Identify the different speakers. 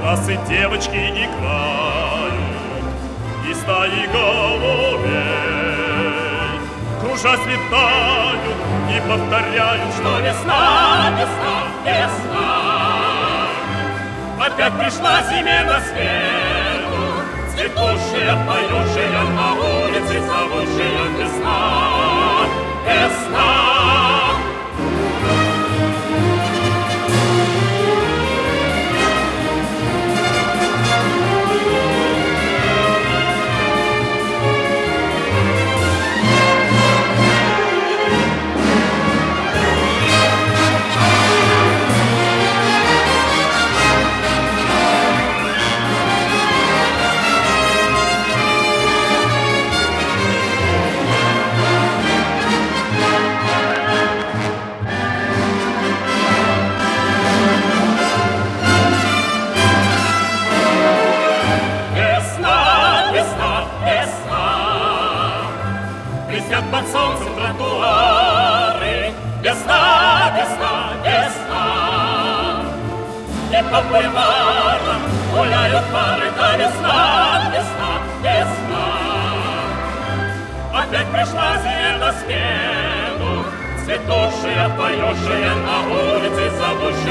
Speaker 1: классы девочки играют, и стаи голубей, кружась летают и повторяют, что весна, весна, весна. Опять пришла зиме на смену, цветущая, поющая, на улице зовущая весна, весна. Блестят под солнцем тротуары, весна, весна, весна. И по бульварам гуляют пары, да весна, весна, весна. Опять пришла зима на смену, цветущая, поющая, на улице зовущая.